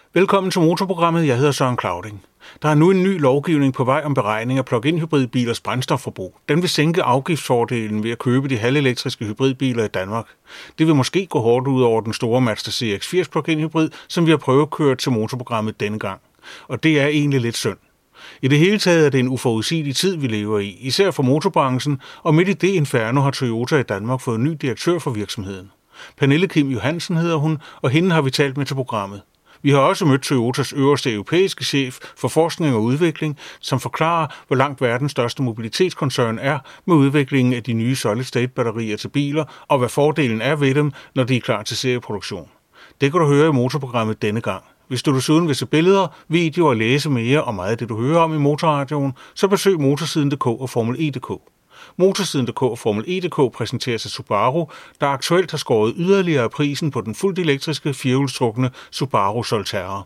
Velkommen til Motorprogrammet. Jeg hedder Søren Clauding. Der er nu en ny lovgivning på vej om beregning af plug-in hybridbilers brændstofforbrug. Den vil sænke afgiftsfordelen ved at købe de halvelektriske hybridbiler i Danmark. Det vil måske gå hårdt ud over den store Mazda CX-80 plug-in hybrid, som vi har prøvekørt til Motorprogrammet denne gang. Og det er egentlig lidt synd. I det hele taget er det en uforudsigelig tid, vi lever i, især for motorbranchen, og midt i det inferno har Toyota i Danmark fået en ny direktør for virksomheden. Pernille Kim Johansen hedder hun, og hende har vi talt med til programmet. Vi har også mødt Toyotas øverste europæiske chef for forskning og udvikling, som forklarer, hvor langt verdens største mobilitetskoncern er med udviklingen af de nye solid-state-batterier til biler, og hvad fordelen er ved dem, når de er klar til serieproduktion. Det kan du høre i Motorprogrammet denne gang. Hvis du desuden vil se billeder, videoer og læse mere om meget af det, du hører om i Motorradioen, så besøg motorsiden.dk og Formel E.dk. Motorsiden.dk og Formel E.dk præsenteres af Subaru, der aktuelt har skåret yderligere prisen på den fuldt elektriske firehjulstrukne Subaru Solterra.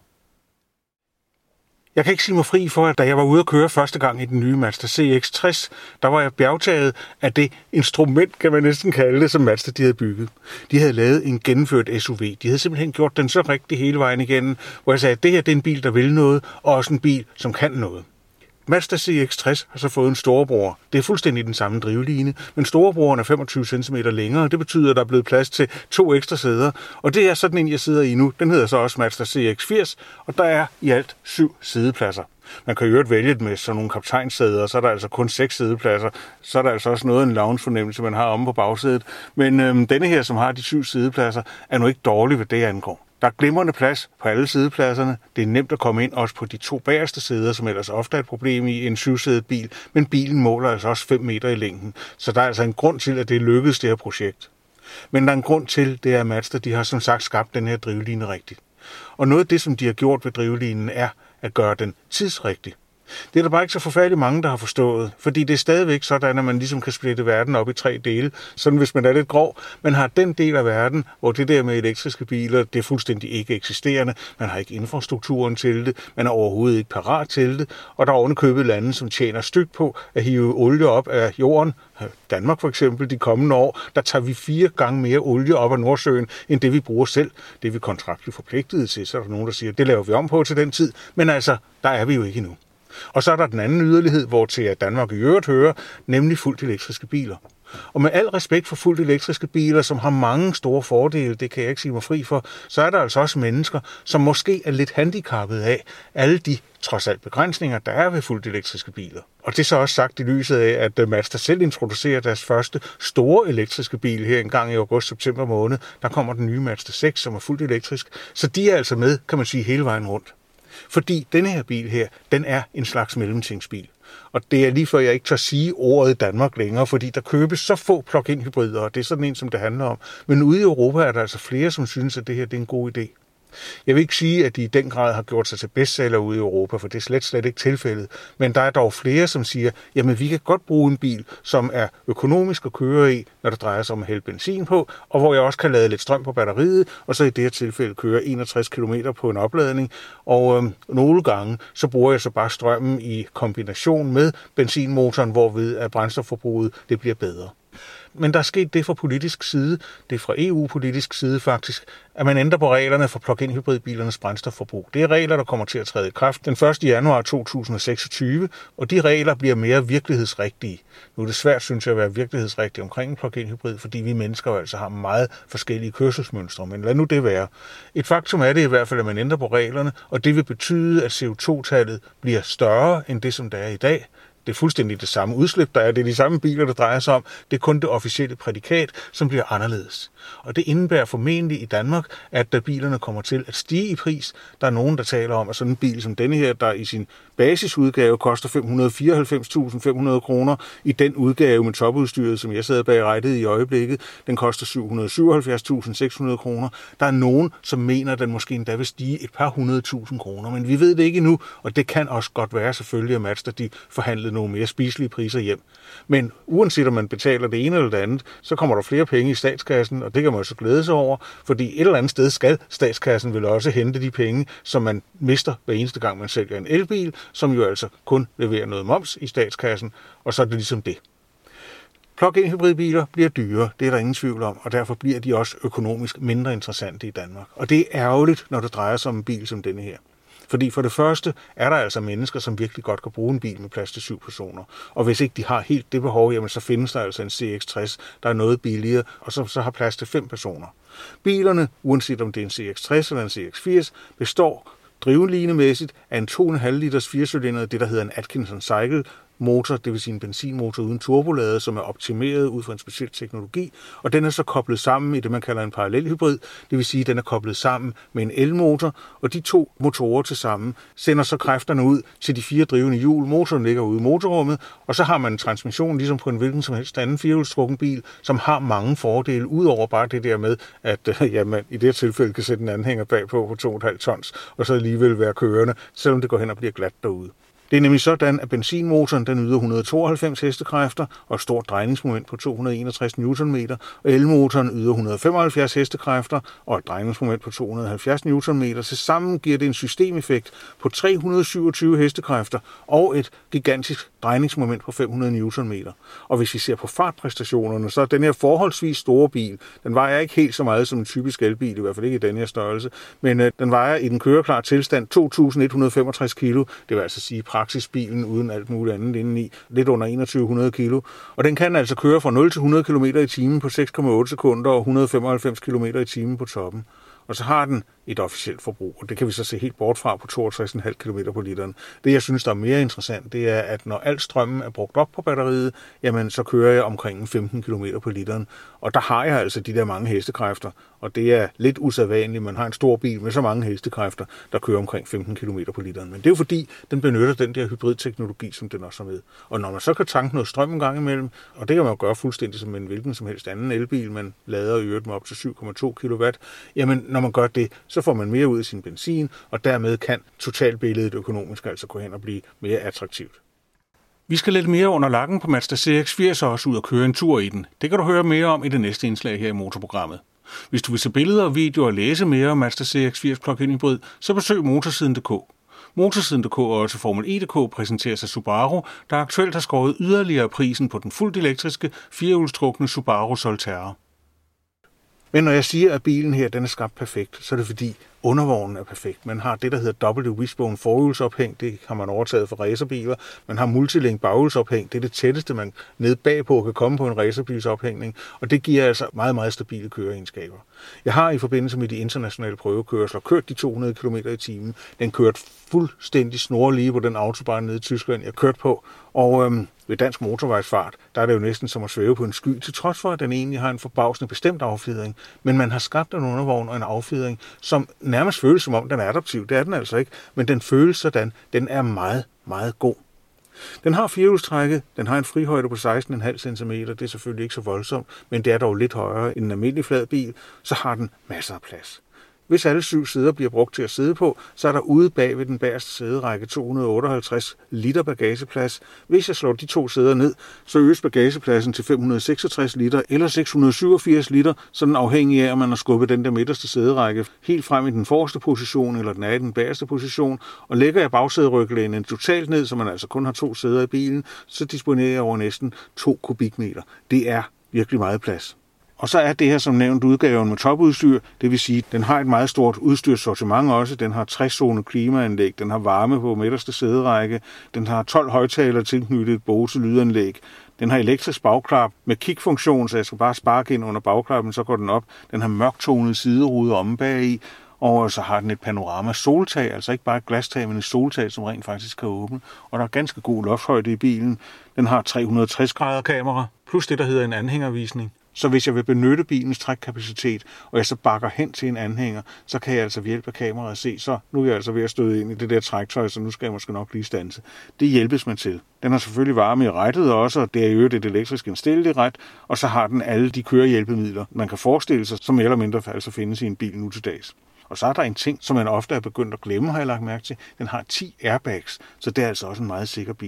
Jeg kan ikke sige mig fri for, at da jeg var ude at køre første gang i den nye Mazda CX-60, der var jeg bjergtaget af det instrument, kan man næsten kalde det, som Mazda de havde bygget. De havde lavet en gennemført SUV. De havde simpelthen gjort den så rigtig hele vejen igennem, hvor jeg sagde, at det her det er en bil, der vil noget, og også en bil, som kan noget. Mazda CX-60 har så fået en storebror. Det er fuldstændig den samme drivline, men storebroren er 25 cm længere. Det betyder, at der er blevet plads til 2 ekstra sæder. Og det er sådan en, jeg sidder i nu. Den hedder så også Mazda CX-80, og der er i alt 7 sædepladser. Man kan jo øvrigt vælge med sådan nogle kaptajnsæder, så er der altså kun 6 sædepladser. Så er der altså også noget af en lounge-fornemmelse, man har omme på bagsædet. Men denne her, som har de 7 sædepladser, er nu ikke dårlig, hvad det angår. Der er glimrende plads på alle sædepladserne. Det er nemt at komme ind også på de 2 bagerste sæder, som ellers ofte er et problem i en 7-sædet bil. Men bilen måler altså også 5 meter i længden. Så der er altså en grund til, at det er lykkedes, det her projekt. Men der er en grund til, det er, at Mazda de har som sagt skabt den her drivline rigtigt. Og noget af det, som de har gjort ved drivlinen, er at gøre den tidsrigtig. Det er der bare ikke så forfærdeligt mange, der har forstået, fordi det er stadigvæk sådan, at man ligesom kan splitte verden op i 3 dele. Sådan hvis man er lidt grov, man har den del af verden, hvor det der med elektriske biler, det er fuldstændig ikke eksisterende. Man har ikke infrastrukturen til det, man er overhovedet ikke parat til det, og der er ovenikøbet lande, som tjener stygt på at hive olie op af jorden. Danmark for eksempel, de kommende år, der tager vi 4 gange mere olie op af Nordsøen, end det vi bruger selv. Det er vi kontraktligt forpligtet til, så er der nogen, der siger, det laver vi om på til den tid, men altså, der er vi jo ikke endnu. Og så er der den anden yderlighed, hvor til at Danmark i øvrigt hører, nemlig fuldt elektriske biler. Og med al respekt for fuldt elektriske biler, som har mange store fordele, det kan jeg ikke sige mig fri for, så er der altså også mennesker, som måske er lidt handicappet af alle de trods alt begrænsninger, der er ved fuldt elektriske biler. Og det er så også sagt i lyset af, at Mazda selv introducerer deres første store elektriske bil her en gang i august-september måned. Der kommer den nye Mazda 6, som er fuldt elektrisk. Så de er altså med, kan man sige, hele vejen rundt. Fordi denne her bil her, den er en slags mellemtingsbil. Og det er lige før jeg ikke tør sige ordet i Danmark længere, fordi der købes så få plug-in hybrider, og det er sådan en, som det handler om. Men ude i Europa er der altså flere, som synes, at det her det er en god idé. Jeg vil ikke sige, at de i den grad har gjort sig til bestseller ude i Europa, for det er slet ikke tilfældet. Men der er dog flere, som siger, jamen vi kan godt bruge en bil, som er økonomisk at køre i, når det drejer sig om at hælde benzin på, og hvor jeg også kan lade lidt strøm på batteriet, og så i det her tilfælde køre 61 km på en opladning. Og nogle gange, så bruger jeg så bare strømmen i kombination med benzinmotoren, hvorved at brændstofforbruget det bliver bedre. Men der er sket det fra politisk side, det er fra EU-politisk side faktisk, at man ændrer på reglerne for plug-in hybridbilernes brændstofforbrug. Det er regler, der kommer til at træde i kraft den 1. januar 2026, og de regler bliver mere virkelighedsrigtige. Nu er det svært, synes jeg, at være virkelighedsrigtig omkring en plug-in hybrid, fordi vi mennesker jo altså har meget forskellige kørselsmønstre, men lad nu det være. Et faktum er det i hvert fald, at man ændrer på reglerne, og det vil betyde, at CO2-tallet bliver større end det, som der er i dag. Det er fuldstændig det samme udslip, der er. Det er de samme biler, der drejer sig om. Det er kun det officielle prædikat, som bliver anderledes. Og det indebærer formentlig i Danmark, at bilerne kommer til at stige i pris. Der er nogen, der taler om, at sådan en bil som denne her, der i sin basisudgave koster 594.500 kroner. I den udgave med topudstyret, som jeg sidder bag rattet i øjeblikket, den koster 777.600 kroner. Der er nogen, som mener, at den måske endda vil stige et par 100.000 kroner. Men vi ved det ikke endnu, og det kan også godt være selvfølgelig, at Mazda de forhandlede nogle mere spiselige priser hjem. Men uanset om man betaler det ene eller det andet, så kommer der flere penge i statskassen, og det kan man jo så glæde sig over, fordi et eller andet sted skal statskassen vel også hente de penge, som man mister hver eneste gang, man sælger en elbil, som jo altså kun leverer noget moms i statskassen, og så er det ligesom det. Plug-in hybridbiler bliver dyre, det er der ingen tvivl om, og derfor bliver de også økonomisk mindre interessante i Danmark. Og det er ærgerligt, når det drejer sig om en bil som denne her. Fordi for det første er der altså mennesker, som virkelig godt kan bruge en bil med plads til 7 personer. Og hvis ikke de har helt det behov, jamen så findes der altså en CX-60, der er noget billigere, og så har plads til 5 personer. Bilerne, uanset om det er en CX-60 eller en CX-80, består drivlinemæssigt af en 2,5 liters 4-cylinder, det der hedder en Atkinson Cycle motor, det vil sige en benzinmotor uden turbolader, som er optimeret ud fra en speciel teknologi, og den er så koblet sammen i det, man kalder en parallelhybrid, det vil sige, at den er koblet sammen med en elmotor, og de 2 motorer til sammen sender så kræfterne ud til de 4 drivende hjul. Motoren ligger ude i motorrummet, og så har man en transmission, ligesom på en hvilken som helst anden firehjulstrukken bil, som har mange fordele, udover bare det der med, at man i det tilfælde kan sætte en anhænger bagpå på 2,5 tons, og så alligevel være kørende, selvom det går hen og bliver glat derude. Det er nemlig sådan, at benzinmotoren den yder 192 hestekræfter og et stort drejningsmoment på 261 Nm, og elmotoren yder 175 hestekræfter og et drejningsmoment på 270 Nm. Til sammen giver det en systemeffekt på 327 hestekræfter og et gigantisk drejningsmoment på 500 Nm. Og hvis vi ser på fartpræstationerne, så er den her forholdsvis store bil, den vejer ikke helt så meget som en typisk elbil, i hvert fald ikke i den her størrelse, men den vejer i den køreklar tilstand 2.165 kg, det vil altså sige praksisbilen uden alt muligt andet indeni, lidt under 2100 kg. Og den kan altså køre fra 0 til 100 km i timen på 6,8 sekunder og 195 km i timen på toppen. Og så har den et officielt forbrug, og det kan vi så se helt bort fra på 62,5 km på literen. Det, jeg synes, der er mere interessant, det er, at når al strømmen er brugt op på batteriet, jamen så kører jeg omkring 15 km på literen. Og der har jeg altså de der mange hestekræfter, og det er lidt usædvanligt. Man har en stor bil med så mange hestekræfter, der kører omkring 15 km på literen. Men det er jo fordi, den benytter den der hybridteknologi, som den også har med. Og når man så kan tanke noget strøm en gang imellem, og det kan man jo gøre fuldstændig som en hvilken som helst anden elbil, man lader i øvrigt med op til 7,2 kW, jamen når man gør det, så får man mere ud af sin benzin, og dermed kan totalbilledet økonomisk altså gå hen og blive mere attraktivt. Vi skal lidt mere under lakken på Mazda CX-80 og også ud og køre en tur i den. Det kan du høre mere om i det næste indslag her i Motorprogrammet. Hvis du vil se billeder og videoer og læse mere om Mazda CX-80 plug-in hybrid, så besøg motorsiden.dk. Motorsiden.dk og også Formel E.dk præsenteres af Subaru, der aktuelt har skåret yderligere prisen på den fuldt elektriske, firehjulstrukne Subaru Solterra. Men når jeg siger, at bilen her den er skabt perfekt, så er det fordi undervognen er perfekt. Man har det, der hedder dobbelt wishbone forhjulsophæng, det har man overtaget fra racerbiler. Man har multilink baghjulsophæng, det er det tætteste, man nede bagpå kan komme på en racerbilsophængning, og det giver altså meget, meget stabile køreegenskaber. Jeg har i forbindelse med de internationale prøvekørsler kørt de 200 km i timen. Den kørte fuldstændig snorlige på den autobahn nede i Tyskland, jeg kørte på, og ved dansk motorvejsfart, der er det jo næsten som at svæve på en sky, til trods for, at den egentlig har en forbavsende bestemt affjedring. Men man har skabt en undervogn og en affjedring, som nærmest føles som om den er adaptiv. Det er den altså ikke, men den føles sådan. Den er meget, meget god. Den har firehjulstrækket, den har en frihøjde på 16,5 cm, det er selvfølgelig ikke så voldsomt, men det er dog lidt højere end en almindelig flad bil, så har den masser af plads. Hvis alle 7 sæder bliver brugt til at sidde på, så er der ude bag ved den bagerste sæderække 258 liter bagageplads. Hvis jeg slår de 2 sæder ned, så øges bagagepladsen til 566 liter eller 687 liter, sådan afhængig af, om man har skubbet den der midterste sæderække helt frem i den forreste position, eller den er i den bagerste position. Og lægger jeg bagsæderyglænet totalt ned, så man altså kun har 2 sæder i bilen, så disponerer jeg over næsten 2 kubikmeter. Det er virkelig meget plads. Og så er det her som nævnt udgaven med topudstyr, det vil sige, at den har et meget stort udstyrssortiment også. Den har 60-zone klimaanlæg, den har varme på midterste sæderække, den har 12 højttalere tilknyttet et Bose lydanlæg. Den har elektrisk bagklap med kickfunktion, så jeg skal bare sparke ind under bagklappen, så går den op. Den har mørktonet siderude omme bagi, og så har den et panorama soltag, altså ikke bare et glastag, men et soltag, som rent faktisk kan åbne. Og der er ganske god lofthøjde i bilen. Den har 360 grader kamera, plus det, der hedder en anhængervisning. Så hvis jeg vil benytte bilens trækkapacitet, og jeg så bakker hen til en anhænger, så kan jeg altså ved hjælp af kameraet se, så nu er jeg altså ved at støde ind i det der træktøj, så nu skal jeg måske nok lige standse. Det hjælpes man til. Den har selvfølgelig varme i rettet også, og det er jo et elektrisk indstilleligt ret, og så har den alle de kørehjælpemidler, man kan forestille sig, som mere eller mindre altså findes i en bil nu til dags. Og så er der en ting, som man ofte er begyndt at glemme, har jeg lagt mærke til. Den har 10 airbags, så det er altså også en meget sikker bil.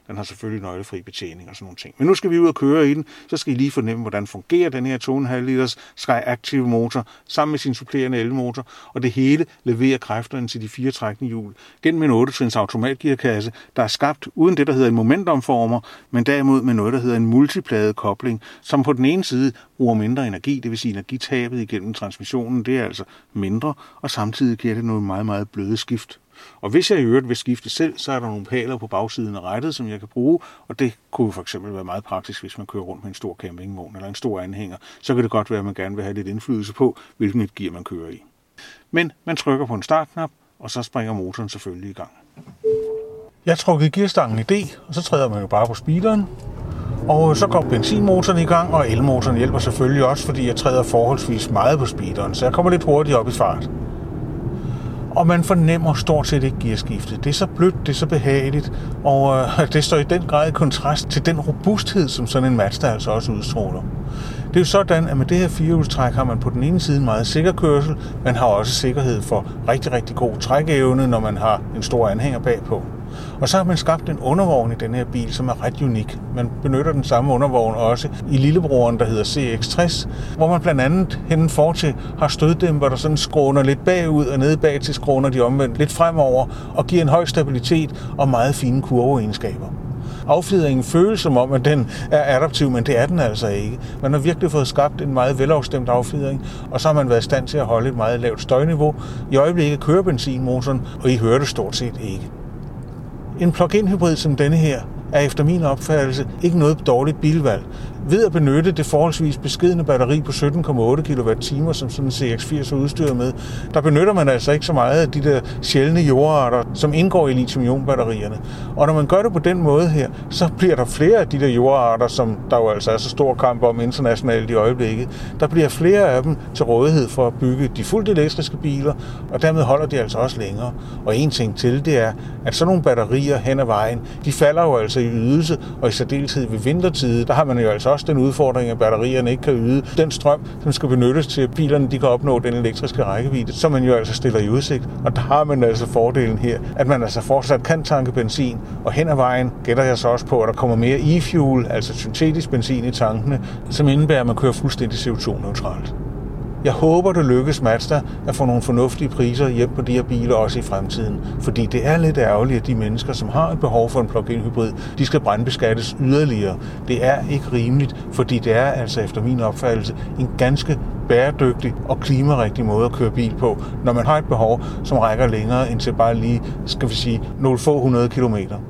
Den har selvfølgelig nøglefri betjening og sådan nogle ting. Men nu skal vi ud og køre i den, så skal I lige fornemme, hvordan fungerer den her 2,5 liters Sky Active motor sammen med sin supplerende elmotor, og det hele leverer kræfterne til de 4 trækkende hjul gennem en 8-trins automatgearkasse, der er skabt uden det, der hedder en momentumformer, men derimod med noget, der hedder en multipladekobling, som på den ene side bruger mindre energi, det vil sige energitabet igennem transmissionen, det er altså mindre, og samtidig giver det noget meget, meget bløde skift. Og hvis jeg i øvrigt vil skifte selv, så er der nogle paler på bagsiden af rattet, som jeg kan bruge, og det kunne for eksempel være meget praktisk, hvis man kører rundt med en stor campingvogn eller en stor anhænger. Så kan det godt være, at man gerne vil have lidt indflydelse på, hvilken et gear man kører i. Men man trykker på en startknap, og så springer motoren selvfølgelig i gang. Jeg har trukket gearstangen i D, og så træder man jo bare på speederen. Og så går benzinmotoren i gang, og elmotoren hjælper selvfølgelig også, fordi jeg træder forholdsvis meget på speederen, så jeg kommer lidt hurtigt op i fart. Og man fornemmer stort set ikke gearskiftet. Det er så blødt, det er så behageligt, og det står i den grad i kontrast til den robusthed, som sådan en Mazda altså også udstråler. Det er jo sådan, at med det her firehjulstræk har man på den ene side meget sikker kørsel, man har også sikkerhed for rigtig, rigtig god trækevne, når man har en stor anhænger bagpå. Og så har man skabt en undervogn i den her bil, som er ret unik. Man benytter den samme undervogn også i lillebroren, der hedder CX-60, hvor man blandt andet henne fortil har støddæmper, der sådan skråner lidt bagud, og nede bag til skråner de omvendt lidt fremover, og giver en høj stabilitet og meget fine kurveegenskaber. Affjedringen føles som om, at den er adaptiv, men det er den altså ikke. Man har virkelig fået skabt en meget velafstemt affjedring, og så har man været i stand til at holde et meget lavt støjniveau. I øjeblikket kører benzinmotoren, og I hører det stort set ikke. En plug-in hybrid som denne her er efter min opfattelse ikke noget dårligt bilvalg. Ved at benytte det forholdsvis beskedne batteri på 17,8 kWh, som sådan en CX-80 er udstyret med, der benytter man altså ikke så meget af de der sjældne jordarter, som indgår i lithium-ion-batterierne. Og når man gør det på den måde her, så bliver der flere af de der jordarter, som der jo altså er så stor kamp om internationalt i øjeblikket. Der bliver flere af dem til rådighed for at bygge de fuldt elektriske biler, og dermed holder de altså også længere. Og en ting til, det er, at sådan nogle batterier hen ad vejen, de falder jo altså i ydelse, og i særdeleshed ved vintertid, der har man jo altså også den udfordring, at batterierne ikke kan yde den strøm, som skal benyttes til, at bilerne de kan opnå den elektriske rækkevidde, som man jo altså stiller i udsigt. Og der har man altså fordelen her, at man altså fortsat kan tanke benzin, og hen ad vejen gætter jeg så også på, at der kommer mere e-fuel, altså syntetisk benzin i tankene, som indebærer, at man kører fuldstændig CO2-neutralt. Jeg håber, det lykkes Mazda at få nogle fornuftige priser hjem på de her biler også i fremtiden. Fordi det er lidt ærgerligt, at de mennesker, som har et behov for en plug-in hybrid, de skal brandbeskattes yderligere. Det er ikke rimeligt, fordi det er altså efter min opfattelse en ganske bæredygtig og klimarigtig måde at køre bil på, når man har et behov, som rækker længere end til bare lige, skal vi sige, nogle få 100 kilometer.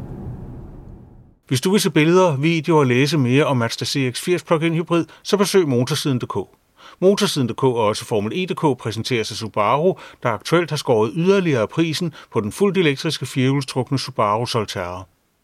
Hvis du vil se billeder, videoer og læse mere om Mazda CX-80 plug-in hybrid, så besøg motorsiden.dk. Motorsiden.dk og også Formel E.dk præsenteres af Subaru, der aktuelt har skåret yderligere prisen på den fuldt elektriske firehjulstrukne Subaru Solterra.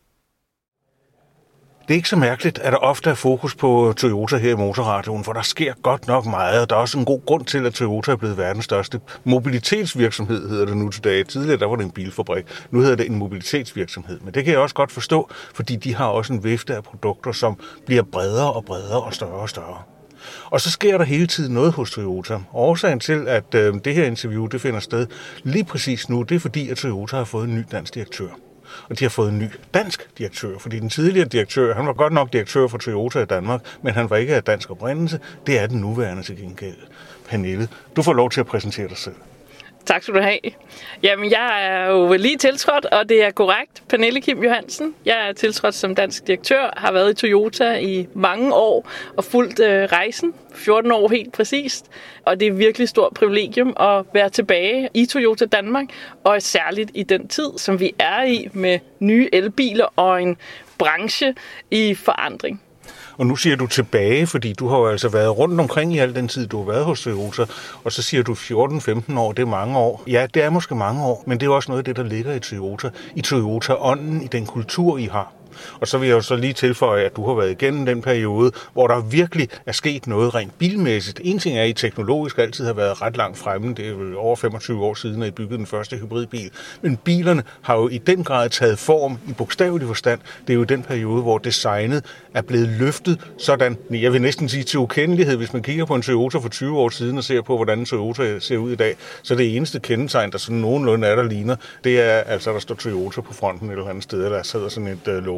Det er ikke så mærkeligt, at der ofte er fokus på Toyota her i Motorradioen, for der sker godt nok meget, og der er også en god grund til, at Toyota er blevet verdens største mobilitetsvirksomhed, hedder det nu til dag. Tidligere der var det en bilfabrik, nu hedder det en mobilitetsvirksomhed. Men det kan jeg også godt forstå, fordi de har også en vifte af produkter, som bliver bredere og bredere og større og større. Og så sker der hele tiden noget hos Toyota. Årsagen til, at det her interview det finder sted lige præcis nu, det er fordi, at Toyota har fået en ny dansk direktør. Og de har fået en ny dansk direktør, fordi den tidligere direktør, han var godt nok direktør for Toyota i Danmark, men han var ikke af dansk oprindelse. Det er den nuværende til gengæld. Pernille, du får lov til at præsentere dig selv. Tak skal du have. Jamen, jeg er jo lige tiltrådt, og det er korrekt. Pernille Kim Johansen. Jeg er tiltrådt som dansk direktør, har været i Toyota i mange år og fulgt rejsen, 14 år helt præcist. Og det er virkelig stort privilegium at være tilbage i Toyota Danmark, og særligt i den tid, som vi er i med nye elbiler og en branche i forandring. Og nu siger du tilbage, fordi du har jo altså været rundt omkring i al den tid, du har været hos Toyota, og så siger du 14-15 år, det er mange år. Ja, det er måske mange år, men det er også noget af det, der ligger i Toyota. I Toyota-ånden, i den kultur, I har. Og så vil jeg jo så lige tilføje, at du har været igennem den periode, hvor der virkelig er sket noget rent bilmæssigt. En ting er, at I teknologisk altid har været ret langt fremme. Det er jo over 25 år siden, at I byggede den første hybridbil. Men bilerne har jo i den grad taget form i bogstavelig forstand. Det er jo den periode, hvor designet er blevet løftet sådan, jeg vil næsten sige til ukendelighed. Hvis man kigger på en Toyota for 20 år siden og ser på, hvordan en Toyota ser ud i dag, så det eneste kendetegn, der sådan nogenlunde er, der ligner, det er altså, der står Toyota på fronten et eller andet sted, eller der sidder sådan et logo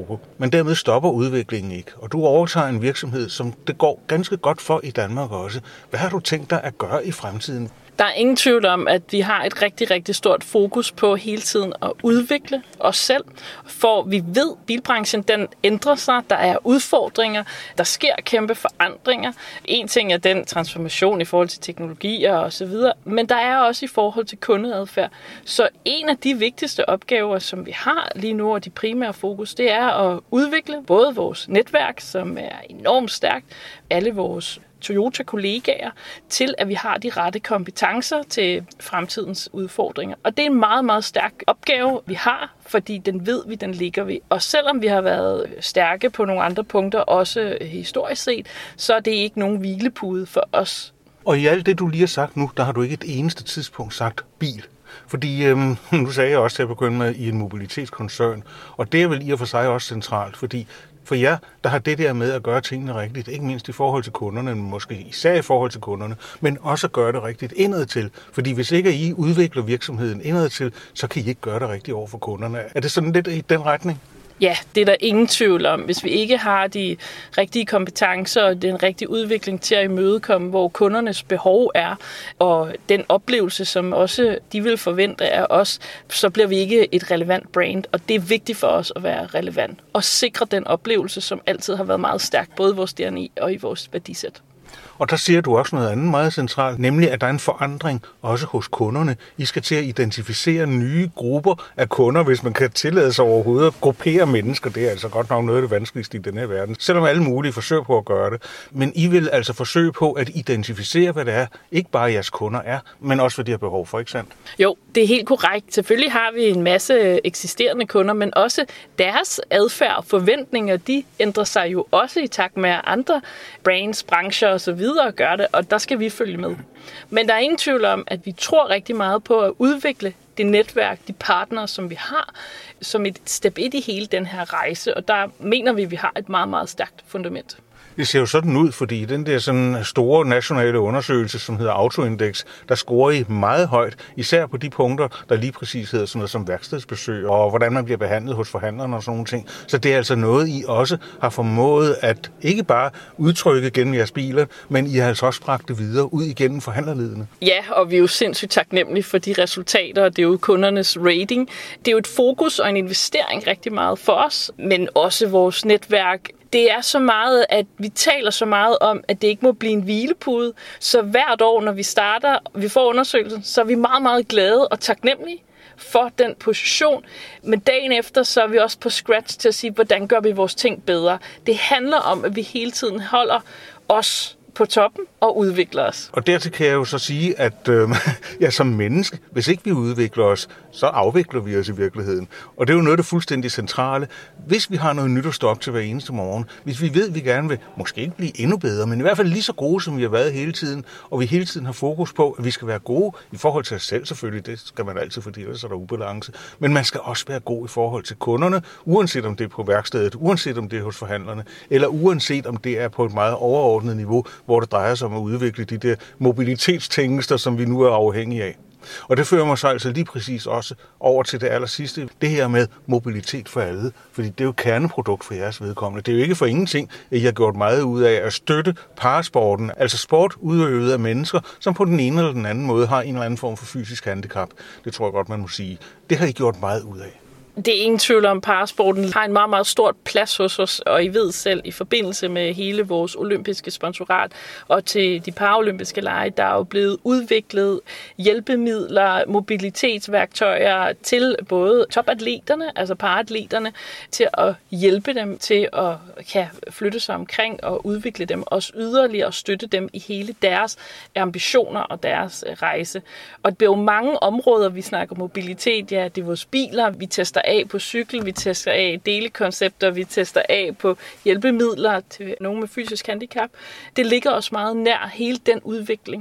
gruppe. Men dermed stopper udviklingen ikke, og du overtager en virksomhed, som det går ganske godt for i Danmark også. Hvad har du tænkt dig at gøre i fremtiden? Der er ingen tvivl om, at vi har et rigtig, rigtig stort fokus på hele tiden at udvikle os selv, for vi ved, at bilbranchen den ændrer sig, der er udfordringer, der sker kæmpe forandringer. En ting er den transformation i forhold til teknologier og så videre, men der er også i forhold til kundeadfærd. Så en af de vigtigste opgaver, som vi har lige nu, og de primære fokus, det er at udvikle både vores netværk, som er enormt stærkt, alle vores Toyota-kollegaer, til at vi har de rette kompetencer til fremtidens udfordringer. Og det er en meget, meget stærk opgave, vi har, fordi den ved vi, den ligger vi. Og selvom vi har været stærke på nogle andre punkter, også historisk set, så er det ikke nogen hvilepude for os. Og i alt det, du lige har sagt nu, der har du ikke et eneste tidspunkt sagt bil. Fordi, nu sagde jeg også til at begynde med, i en mobilitetskoncern, og det er vel i og for sig også centralt, fordi for jer, der har det der med at gøre tingene rigtigt, ikke mindst i forhold til kunderne, men måske især i forhold til kunderne, men også at gøre det rigtigt indadtil. Fordi hvis ikke I udvikler virksomheden indadtil, så kan I ikke gøre det rigtigt over for kunderne. Er det sådan lidt i den retning? Ja, det er der ingen tvivl om. Hvis vi ikke har de rigtige kompetencer og den rigtige udvikling til at imødekomme, hvor kundernes behov er, og den oplevelse, som også de vil forvente af os, så bliver vi ikke et relevant brand. Og det er vigtigt for os at være relevant og sikre den oplevelse, som altid har været meget stærk, både i vores DNI og i vores værdisæt. Og der siger du også noget andet meget centralt, nemlig at der er en forandring også hos kunderne. I skal til at identificere nye grupper af kunder, hvis man kan tillade sig overhovedet at gruppere mennesker. Det er altså godt nok noget af det vanskeligste i den her verden, selvom alle mulige forsøger på at gøre det. Men I vil altså forsøge på at identificere, hvad det er, ikke bare jeres kunder er, men også hvad de har behov for, ikke sandt? Jo, det er helt korrekt. Selvfølgelig har vi en masse eksisterende kunder, men også deres adfærd og forventninger, de ændrer sig jo også i takt med andre brands, brancher og så videre at gøre det, og der skal vi følge med. Men der er ingen tvivl om, at vi tror rigtig meget på at udvikle det netværk, de partnere, som vi har, som et step 1 i hele den her rejse, og der mener vi, at vi har et meget, meget stærkt fundament. Det ser jo sådan ud, fordi den der sådan store nationale undersøgelse, som hedder Autoindex, der scorer I meget højt, især på de punkter, der lige præcis hedder sådan noget som værkstedsbesøg, og hvordan man bliver behandlet hos forhandlerne og sådan nogle ting. Så det er altså noget, I også har formået at ikke bare udtrykke gennem jeres biler, men I har altså også bragt det videre ud igennem forhandlerledene. Ja, og vi er jo sindssygt taknemmelige for de resultater, og det er jo kundernes rating. Det er jo et fokus og en investering rigtig meget for os, men også vores netværk. Det er så meget, at vi taler så meget om, at det ikke må blive en hvilepude. Så hvert år, når vi starter, vi får undersøgelsen, så er vi meget, meget glade og taknemmelige for den position. Men dagen efter, så er vi også på scratch til at sige, hvordan gør vi vores ting bedre. Det handler om, at vi hele tiden holder os på toppen og udvikler os. Og dertil kan jeg jo så sige, at som menneske, hvis ikke vi udvikler os, så afvikler vi os i virkeligheden. Og det er jo noget, der er fuldstændig centrale. Hvis vi har noget nyt at stå op til hver eneste morgen, hvis vi ved, at vi gerne vil måske ikke blive endnu bedre, men i hvert fald lige så gode, som vi har været hele tiden, og vi hele tiden har fokus på, at vi skal være gode i forhold til os selv selvfølgelig, det skal man altid, fordi ellers er der ubalance, men man skal også være god i forhold til kunderne, uanset om det er på værkstedet, uanset om det er hos forhandlerne, eller uanset om det er på et meget overordnet niveau, hvor det drejer sig om at udvikle de der mobilitetstjenester, som vi nu er afhængige af. Og det fører mig så altså lige præcis også over til det allersidste, det her med mobilitet for alle, fordi det er jo et kerneprodukt for jeres vedkommende. Det er jo ikke for ingenting, at I har gjort meget ud af at støtte parasporten, altså sport udøvet af mennesker, som på den ene eller den anden måde har en eller anden form for fysisk handicap. Det tror jeg godt, man må sige. Det har I gjort meget ud af. Det er ingen tvivl om, parasporten har en meget, meget stort plads hos os, og I ved selv, i forbindelse med hele vores olympiske sponsorat og til de paralympiske lege, der er jo blevet udviklet hjælpemidler, mobilitetsværktøjer til både topatleterne, altså paratleterne, til at hjælpe dem til at kan flytte sig omkring og udvikle dem, også yderligere og støtte dem i hele deres ambitioner og deres rejse. Og det er jo mange områder, vi snakker mobilitet, ja, det er vores biler, vi tester af på cykel, vi tester af delekoncepter, vi tester af på hjælpemidler til nogen med fysisk handicap. Det ligger også meget nær hele den udvikling.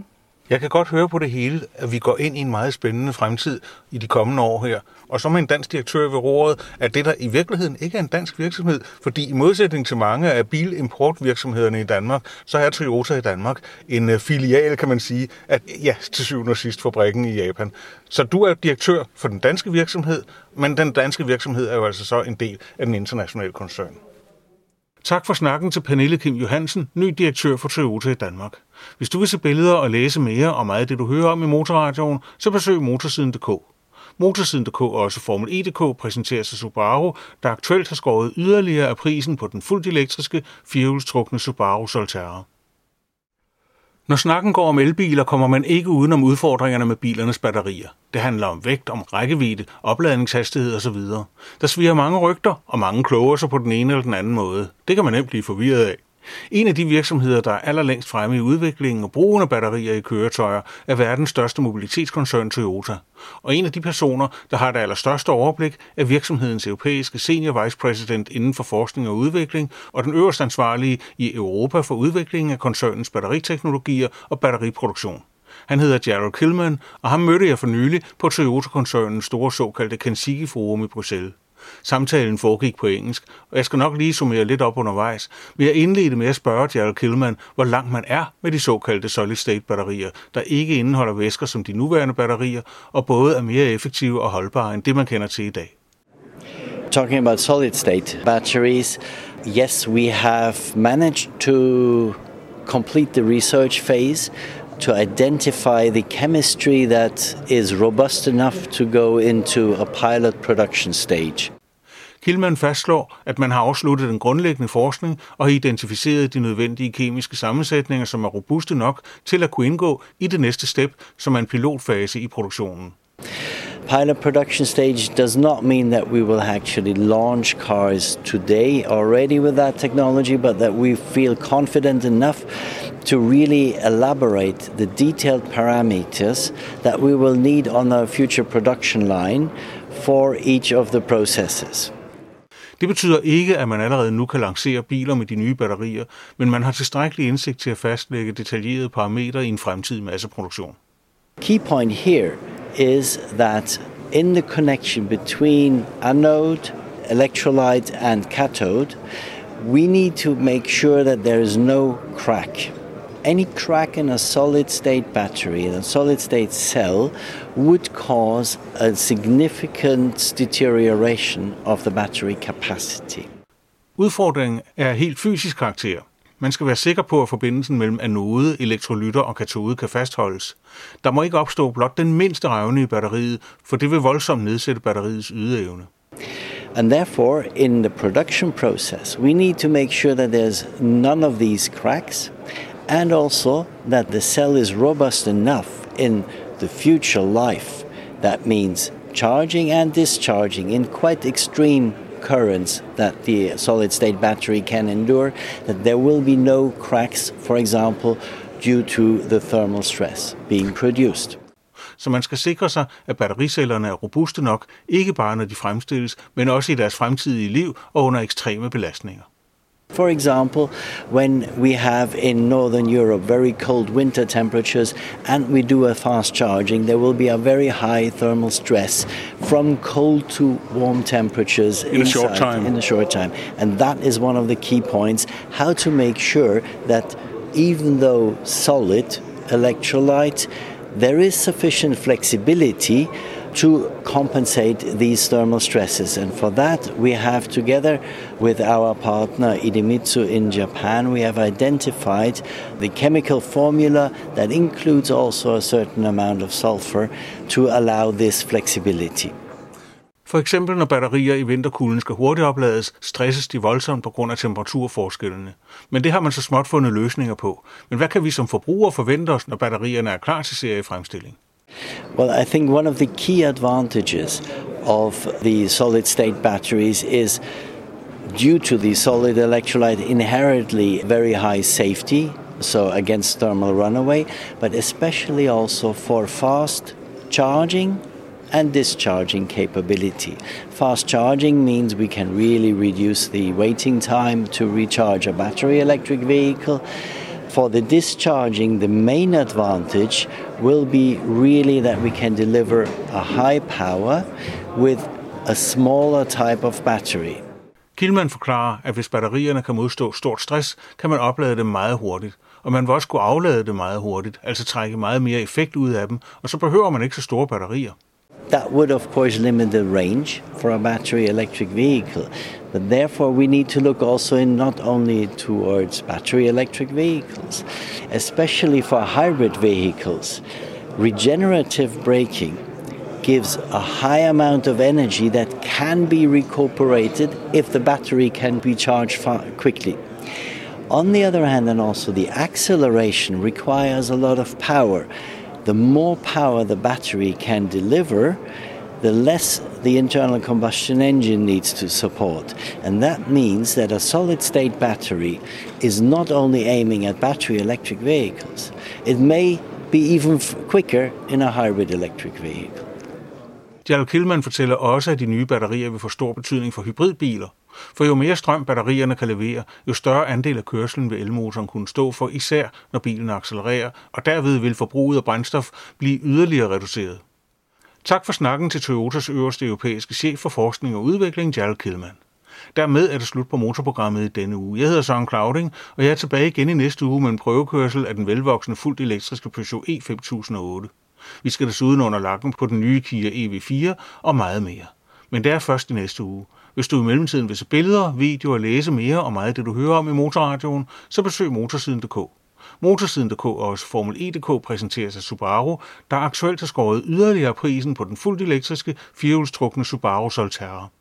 Jeg kan godt høre på det hele, at vi går ind i en meget spændende fremtid i de kommende år her. Og så med en dansk direktør ved roret, at det der i virkeligheden ikke er en dansk virksomhed, fordi i modsætning til mange af bilimportvirksomhederne i Danmark, så er Toyota i Danmark en filial, kan man sige, at til syvende og sidst fabrikken i Japan. Så du er direktør for den danske virksomhed, men den danske virksomhed er jo altså så en del af den internationale koncern. Tak for snakken til Pernille Kim Johansen, ny direktør for Toyota i Danmark. Hvis du vil se billeder og læse mere om meget af det, du hører om i Motorradioen, så besøg motorsiden.dk. Motorsiden.dk og også Formel E.dk præsenteres af Subaru, der aktuelt har skåret yderligere af prisen på den fuldt elektriske, firehjulstrukne Subaru Solterra. Når snakken går om elbiler, kommer man ikke udenom udfordringerne med bilernes batterier. Det handler om vægt, om rækkevidde, opladningshastighed osv. Der sviger mange rygter, og mange kloger sig på den ene eller den anden måde. Det kan man nemt blive forvirret af. En af de virksomheder, der er allerlængst fremme i udviklingen og brugen af batterier i køretøjer, er verdens største mobilitetskoncern Toyota. Og en af de personer, der har det allerstørste overblik, er virksomhedens europæiske senior vice president inden for forskning og udvikling, og den øverste ansvarlige i Europa for udviklingen af koncernens batteriteknologier og batteriproduktion. Han hedder Gerald Kilman, og ham mødte jeg for nylig på Toyota-koncernens store såkaldte Kensicky-forum i Bruxelles. Samtalen foregik på engelsk, og jeg skal nok lige summere lidt op undervejs, men jeg indledte med at spørge Gerald Kilman, hvor langt man er med de såkaldte solid-state-batterier, der ikke indeholder væsker som de nuværende batterier, og både er mere effektive og holdbare end det, man kender til i dag. Talking about solid-state batteries, yes, we have managed to complete the research phase to identify the chemistry that is robust enough to go into a pilot production stage. Kilman fastslår, at man har afsluttet den grundlæggende forskning og har identificeret de nødvendige kemiske sammensætninger, som er robuste nok til at kunne indgå i det næste step, som er en pilotfase i produktionen. Pilot production stage does not mean that we will actually launch cars today already with that technology, but that we feel confident enough to really elaborate the detailed parameters that we will need on our future production line for each of the processes. Det betyder ikke, at man allerede nu kan lancere biler med de nye batterier, men man har tilstrækkelig indsigt til at fastlægge detaljerede parametre i en fremtidig masseproduktion. Key point here is that in the connection between anode, electrolyte and cathode, we need to make sure that there is no crack. Any crack in a solid-state battery, a solid-state cell, would cause a significant deterioration of the battery capacity. Udfordringen er helt fysisk karakter. Man skal være sikker på, at forbindelsen mellem anode, elektrolytter og katode kan fastholdes. Der må ikke opstå blot den mindste revne i batteriet, for det vil voldsomt nedsætte batteriets ydeevne. And therefore, in the production process, we need to make sure that there's none of these cracks, and also that the cell is robust enough in the future life. That means charging and discharging in quite extreme currents that the solid-state battery can endure, that there will be no cracks, for example, due to the thermal stress being produced. Så man skal sikre sig, at battericellerne er robuste nok, ikke bare når de fremstilles, men også i deres fremtidige liv og under ekstreme belastninger. For example, when we have in Northern Europe very cold winter temperatures and we do a fast charging, there will be a very high thermal stress from cold to warm temperatures in a short time. And that is one of the key points, how to make sure that even though solid electrolyte, there is sufficient flexibility to compensate these thermal stresses. And for that, we have, together with our partner Idemitsu in Japan, we have identified the chemical formula that includes also a certain amount of sulfur to allow this flexibility. For eksempel når batterier i vinterkulden skal hurtigt oplades, stresses de voldsomt på grund af temperaturforskellene. Men det har man så småt fundet løsninger på. Men hvad kan vi som forbrugere forvente os, når batterierne er klar til seriefremstilling? Well, I think one of the key advantages of the solid-state batteries is due to the solid electrolyte inherently very high safety, so against thermal runaway, but especially also for fast charging and discharging capability. Fast charging means we can really reduce the waiting time to recharge a battery electric vehicle. For the discharging, the main advantage will be really that we can deliver a high power with a smaller type of battery. Kihlman forklarer, at hvis batterierne kan modstå stort stress, kan man oplade dem meget hurtigt. Og man vil også kunne aflade dem meget hurtigt, altså trække meget mere effekt ud af dem, og så behøver man ikke så store batterier. That would of course limit the range for a battery electric vehicle, but therefore we need to look also not only towards battery electric vehicles, especially for hybrid vehicles. Regenerative braking gives a high amount of energy that can be recuperated if the battery can be charged quickly. On the other hand, and also the acceleration requires a lot of power. The more power the battery can deliver, the less the internal combustion engine needs to support. And that means that a solid-state battery is not only aiming at battery electric vehicles, it may be even quicker in a hybrid electric vehicle. Gerald Kihlman fortæller også, at de nye batterier vil få stor betydning for hybridbiler. For jo mere strøm batterierne kan levere, jo større andel af kørslen vil elmotoren kunne stå for, især når bilen accelererer, og derved vil forbruget af brændstof blive yderligere reduceret. Tak for snakken til Toyotas øverste europæiske chef for forskning og udvikling, Gerald Kihlman. Dermed er det slut på motorprogrammet i denne uge. Jeg hedder Søren Clauding, og jeg er tilbage igen i næste uge med en prøvekørsel af den velvoksne fuldt elektriske Peugeot E5008. Vi skal desuden under lakken på den nye Kia EV4 og meget mere. Men det er først i næste uge. Hvis du i mellemtiden vil se billeder, videoer og læse mere om meget af det, du hører om i Motorradioen, så besøg motorsiden.dk. Motorsiden.dk og også Formel E.dk præsenteres af Subaru, der aktuelt har skåret yderligere prisen på den fuldt elektriske firehjulstrukne Subaru Solterra.